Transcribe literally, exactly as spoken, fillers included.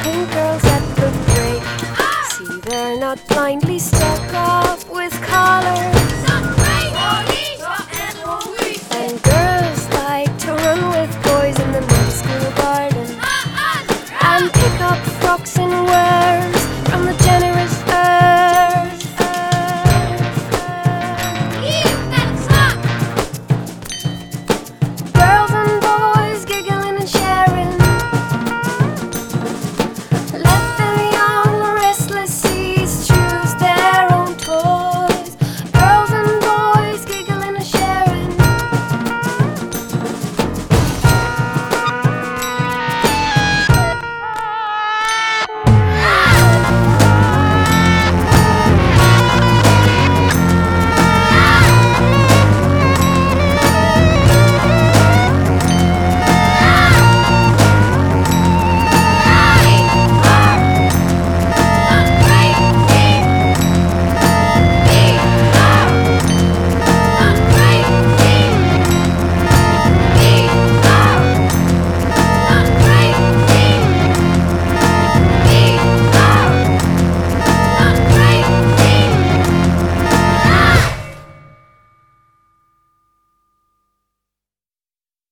pink girls at the break. See, they're not blindly stuck up with collars. And girls like to run with boys in the middle school garden and pick up frocks and wear